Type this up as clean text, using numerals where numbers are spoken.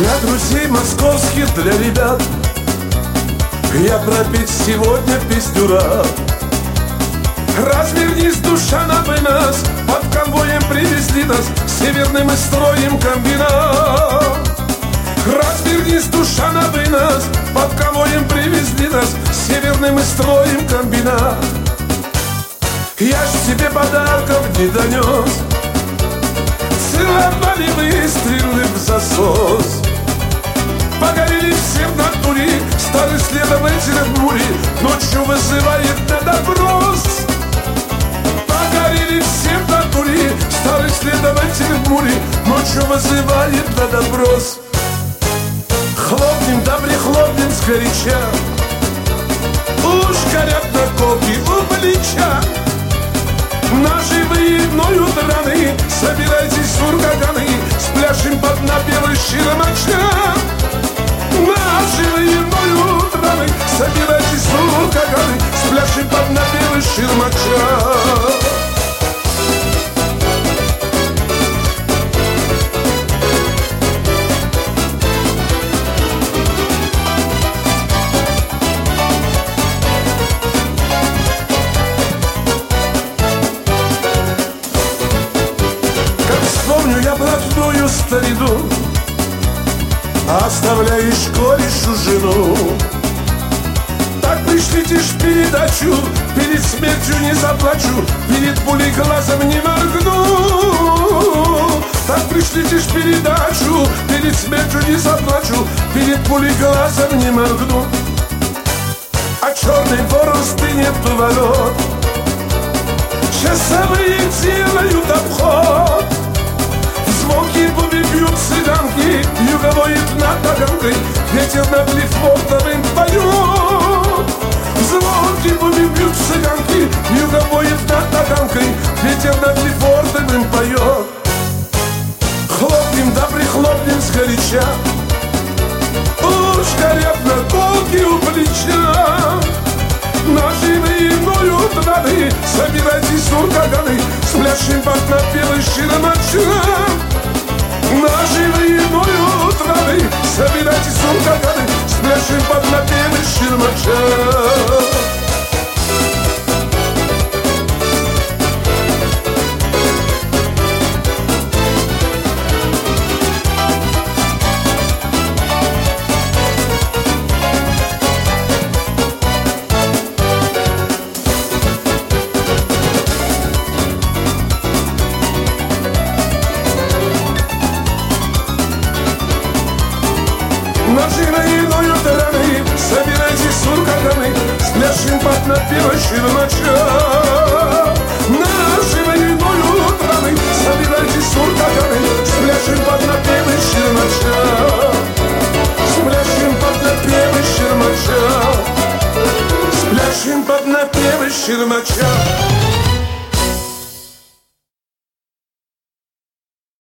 Для друзей московских, для ребят я пропеть сегодня песню рад. Развернись, душа, на вынос, под конвоем привезли нас, северный мы строим комбинат. Развернись, душа, на вынос, под конвоем привезли нас, северный мы строим комбинат. Я ж тебе подарков не донес, целовали выстрелы в засос. Погорели все в натуре, старый следователь в муре ночью вызывает на допрос. Погорели все в натуре, старый следователь в муре ночью вызывает на допрос. Хлопнем, да прихлопнем сгоряча, уж горят наколки у плеча. Наши выездною драны, собирайтесь, сургаганы, спляшем под напевы щиромача. Наши военною драны, собирайтесь, сургаганы, спляшем под напевы щиромача. Я блатную старину, оставляешь корешу жену. Так пришлите ж передачу, перед смертью не заплачу, перед пулей глазом не моргну. Так пришлите ж передачу, перед смертью не заплачу, перед пулей глазом не моргну. А черный ворон стынет у ворот, часовые делают обход. Звонкие буби бьют цыганки, юго воет над таганкой, ветер над Лефортовым поет. Звонкие буби бьют цыганки, юго воет над таганкой, ветер над Лефортовым поет. Хлопнем, да прихлопнем сгоряча, уж горят наколки у плеча. Наши военною драны, собирайтесь, сургаганы, спляшем под напевы щиромача. Наши военною драны, собирайтесь, сургаганы, спляшем под напевы щиромача. Наши военою драны, собирайтесь, сургаганы, спляшем под напевы щиромача. Наши военою драны, собирайтесь, сургаганы, спляшем под напевы щиромача. Спляшем под напевы щиромача, спляшем под напевы щиромача.